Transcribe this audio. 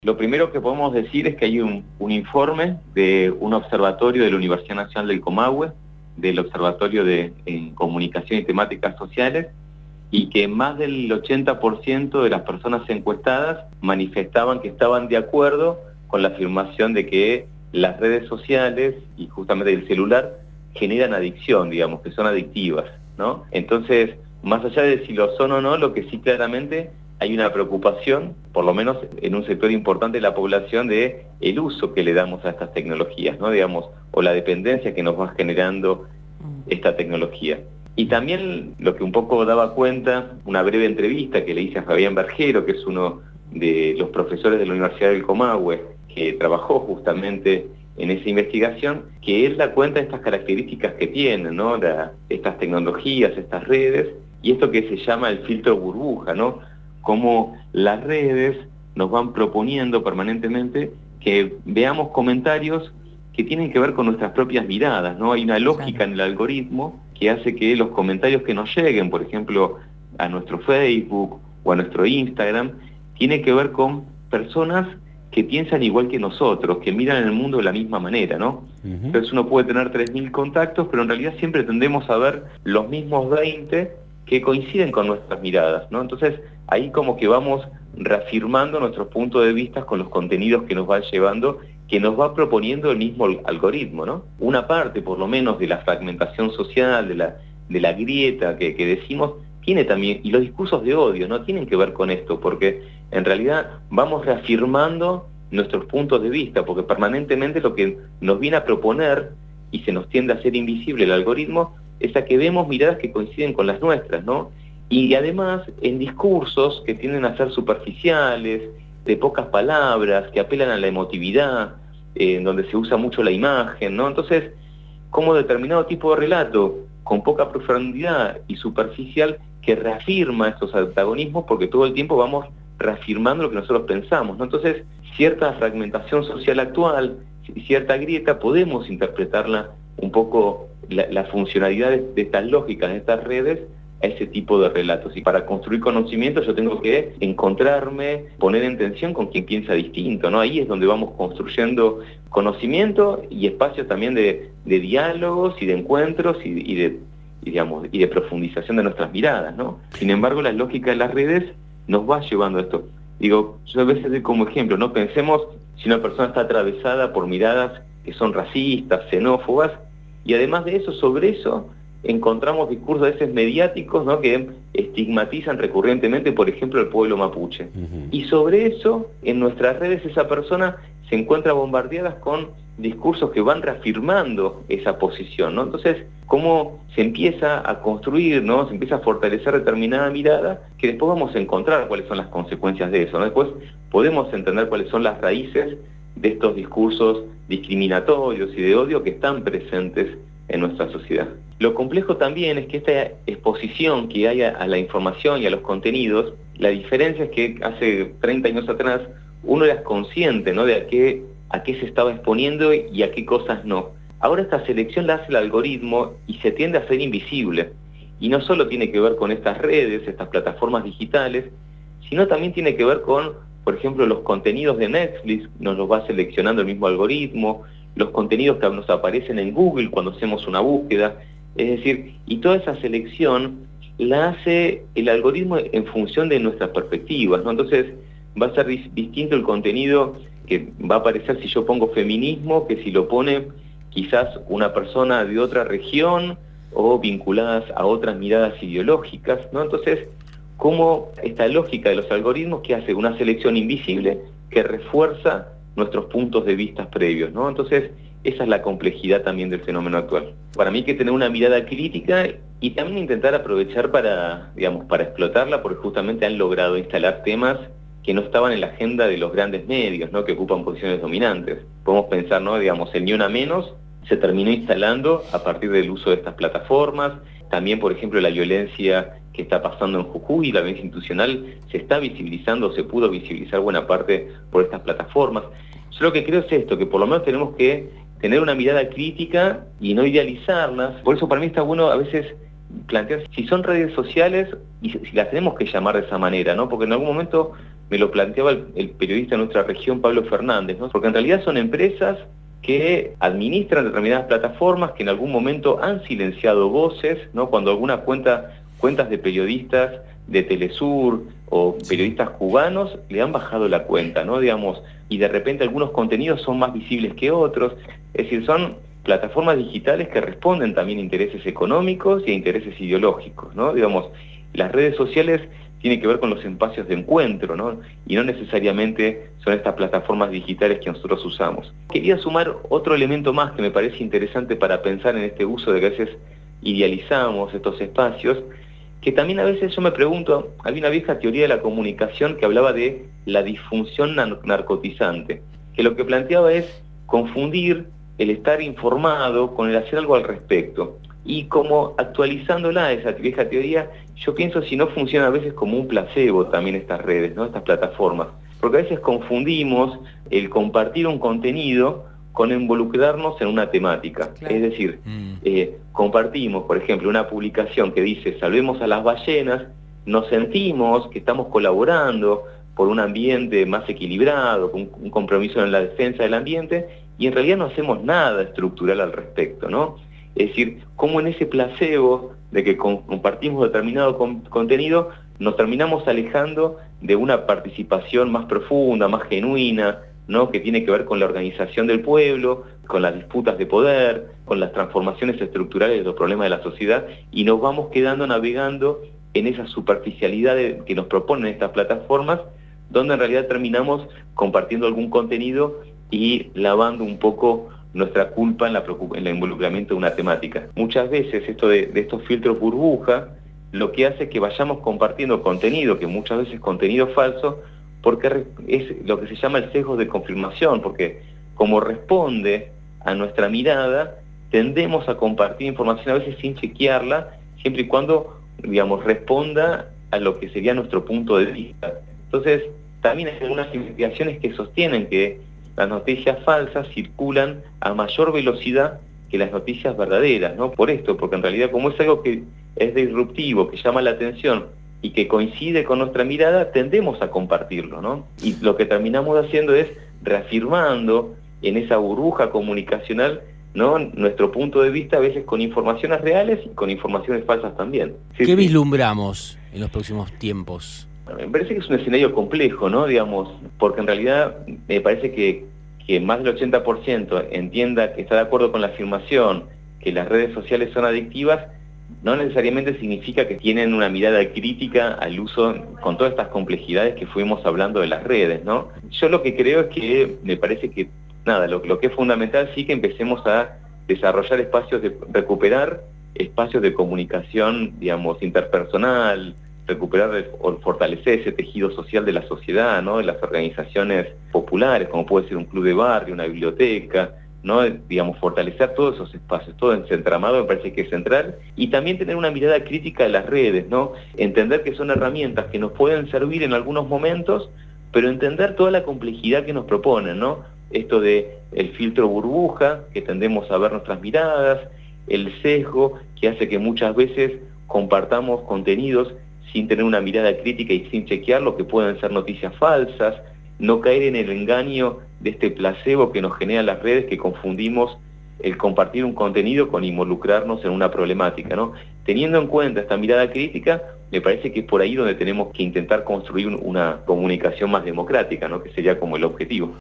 Lo primero que podemos decir es que hay un informe de un observatorio de la Universidad Nacional del Comahue, del Observatorio de Comunicación y Temáticas Sociales, y que más del 80% de las personas encuestadas manifestaban que estaban de acuerdo con la afirmación de que las redes sociales y justamente el celular generan adicción, digamos, que son adictivas, ¿no? Entonces, más allá de si lo son o no, lo que sí claramente hay una preocupación, por lo menos en un sector importante de la población, de el uso que le damos a estas tecnologías, ¿no? Digamos, o la dependencia que nos va generando esta tecnología. Y también lo que un poco daba cuenta, una breve entrevista que le hice a Fabián Bergero, que es uno de los profesores de la Universidad del Comahue, que trabajó justamente en esa investigación, que él da cuenta de estas características que tienen, ¿no? Estas tecnologías, estas redes, y esto que se llama el filtro burbuja, ¿no? Cómo las redes nos van proponiendo permanentemente que veamos comentarios que tienen que ver con nuestras propias miradas, ¿no? Hay una lógica en el algoritmo que hace que los comentarios que nos lleguen, por ejemplo, a nuestro Facebook o a nuestro Instagram, tiene que ver con personas que piensan igual que nosotros, que miran el mundo de la misma manera, ¿no? Entonces uno puede tener 3.000 contactos, pero en realidad siempre tendemos a ver los mismos 20 que coinciden con nuestras miradas, ¿no? Entonces ahí como que vamos reafirmando nuestros puntos de vista con los contenidos que nos van llevando, que nos va proponiendo el mismo algoritmo, ¿no? Una parte, por lo menos, de la fragmentación social, de la grieta que decimos, tiene también, y los discursos de odio, ¿no? Tienen que ver con esto, porque en realidad vamos reafirmando nuestros puntos de vista, porque permanentemente lo que nos viene a proponer, y se nos tiende a hacer invisible el algoritmo, es a que vemos miradas que coinciden con las nuestras, ¿no? Y además en discursos que tienden a ser superficiales, de pocas palabras, que apelan a la emotividad, en donde se usa mucho la imagen, ¿no? Entonces, como determinado tipo de relato, con poca profundidad y superficial, que reafirma estos antagonismos, porque todo el tiempo vamos reafirmando lo que nosotros pensamos, ¿no? Entonces, cierta fragmentación social actual, cierta grieta, podemos interpretarla un poco, la funcionalidad de estas lógicas, de estas redes, a ese tipo de relatos. Y para construir conocimiento yo tengo que encontrarme, poner en tensión con quien piensa distinto, ¿no? Ahí es donde vamos construyendo conocimiento y espacios también de diálogos y de encuentros y de profundización de nuestras miradas, ¿no? Sin embargo, la lógica de las redes nos va llevando a esto. Digo, yo a veces doy como ejemplo, ¿no? Pensemos si una persona está atravesada por miradas que son racistas, xenófobas, y además de eso, sobre eso, encontramos discursos a veces mediáticos, ¿no? Que estigmatizan recurrentemente, por ejemplo, al pueblo mapuche. Y sobre eso, en nuestras redes, esa persona se encuentra bombardeada con discursos que van reafirmando esa posición, ¿no? Entonces, cómo se empieza a construir, ¿no? Se empieza a fortalecer determinada mirada, que después vamos a encontrar cuáles son las consecuencias de eso, ¿no? Después podemos entender cuáles son las raíces de estos discursos discriminatorios y de odio que están presentes en nuestra sociedad. Lo complejo también es que esta exposición que hay a la información y a los contenidos, la diferencia es que hace 30 años atrás uno era consciente, ¿no? De a qué se estaba exponiendo y a qué cosas no. Ahora esta selección la hace el algoritmo y se tiende a ser invisible. Y no solo tiene que ver con estas redes, estas plataformas digitales, sino también tiene que ver con, por ejemplo, los contenidos de Netflix, nos los va seleccionando el mismo algoritmo, los contenidos que nos aparecen en Google cuando hacemos una búsqueda. Es decir, y toda esa selección la hace el algoritmo en función de nuestras perspectivas, ¿no? Entonces va a ser distinto el contenido que va a aparecer si yo pongo feminismo que si lo pone quizás una persona de otra región o vinculadas a otras miradas ideológicas, ¿no? Entonces, cómo esta lógica de los algoritmos que hace una selección invisible que refuerza nuestros puntos de vista previos, ¿no? Entonces, esa es la complejidad también del fenómeno actual. Para mí hay que tener una mirada crítica y también intentar aprovechar para explotarla, porque justamente han logrado instalar temas que no estaban en la agenda de los grandes medios, ¿no? Que ocupan posiciones dominantes. Podemos pensar, ¿no? Digamos, el Ni Una Menos se terminó instalando a partir del uso de estas plataformas. También, por ejemplo, la violencia que está pasando en Jujuy, la violencia institucional, se está visibilizando, se pudo visibilizar buena parte por estas plataformas. Yo lo que creo es esto, que por lo menos tenemos que tener una mirada crítica y no idealizarlas. Por eso para mí está bueno a veces plantear si son redes sociales y si las tenemos que llamar de esa manera, ¿no? Porque en algún momento me lo planteaba el periodista de nuestra región, Pablo Fernández, ¿no? Porque en realidad son empresas que administran determinadas plataformas que en algún momento han silenciado voces, ¿no? Cuando algunas cuentas de periodistas de Telesur o periodistas cubanos le han bajado la cuenta, ¿no? Digamos, y de repente algunos contenidos son más visibles que otros. Es decir, son plataformas digitales que responden también a intereses económicos y a intereses ideológicos, ¿no? Digamos, las redes sociales tienen que ver con los espacios de encuentro, ¿no? Y no necesariamente son estas plataformas digitales que nosotros usamos. Quería sumar otro elemento más que me parece interesante para pensar en este uso de que a veces idealizamos estos espacios, que también a veces yo me pregunto, había una vieja teoría de la comunicación que hablaba de la disfunción narcotizante, que lo que planteaba es confundir el estar informado con el hacer algo al respecto. Y como actualizándola, esa vieja teoría, yo pienso si no funciona a veces como un placebo también estas redes, ¿no? Estas plataformas. Porque a veces confundimos el compartir un contenido con involucrarnos en una temática. Claro. Es decir, compartimos, por ejemplo, una publicación que dice salvemos a las ballenas, nos sentimos que estamos colaborando por un ambiente más equilibrado, con un compromiso en la defensa del ambiente, y en realidad no hacemos nada estructural al respecto, ¿no? Es decir, cómo en ese placebo de que compartimos determinado contenido, nos terminamos alejando de una participación más profunda, más genuina, ¿no? Que tiene que ver con la organización del pueblo, con las disputas de poder, con las transformaciones estructurales de los problemas de la sociedad, y nos vamos quedando navegando en esa superficialidad que nos proponen estas plataformas, donde en realidad terminamos compartiendo algún contenido y lavando un poco nuestra culpa en el involucramiento de una temática. Muchas veces esto de estos filtros burbuja lo que hace es que vayamos compartiendo contenido, que muchas veces es contenido falso, porque es lo que se llama el sesgo de confirmación, porque como responde a nuestra mirada, tendemos a compartir información a veces sin chequearla, siempre y cuando, digamos, responda a lo que sería nuestro punto de vista. Entonces, también hay algunas investigaciones que sostienen que las noticias falsas circulan a mayor velocidad que las noticias verdaderas, ¿no? Por esto, porque en realidad como es algo que es disruptivo, que llama la atención y que coincide con nuestra mirada, tendemos a compartirlo, ¿no? Y lo que terminamos haciendo es reafirmando en esa burbuja comunicacional, ¿no? Nuestro punto de vista, a veces con informaciones reales y con informaciones falsas también. ¿Qué vislumbramos en los próximos tiempos? Me parece que es un escenario complejo, ¿no? Digamos, porque en realidad me parece que más del 80% entienda que está de acuerdo con la afirmación que las redes sociales son adictivas, no necesariamente significa que tienen una mirada crítica al uso con todas estas complejidades que fuimos hablando de las redes, ¿no? Yo lo que creo es que me parece que, nada, lo que es fundamental sí que empecemos a desarrollar recuperar espacios de comunicación, digamos, interpersonal, recuperar o fortalecer ese tejido social de la sociedad, ¿no? De las organizaciones populares, como puede ser un club de barrio, una biblioteca, ¿no? Digamos, fortalecer todos esos espacios, todo ese entramado me parece que es central, y también tener una mirada crítica de las redes, ¿no? Entender que son herramientas que nos pueden servir en algunos momentos, pero entender toda la complejidad que nos proponen, ¿no? Esto de el filtro burbuja, que tendemos a ver nuestras miradas, el sesgo, que hace que muchas veces compartamos contenidos sin tener una mirada crítica y sin chequear lo que pueden ser noticias falsas, no caer en el engaño de este placebo que nos generan las redes, que confundimos el compartir un contenido con involucrarnos en una problemática, ¿no? Teniendo en cuenta esta mirada crítica, me parece que es por ahí donde tenemos que intentar construir una comunicación más democrática, ¿no? Que sería como el objetivo.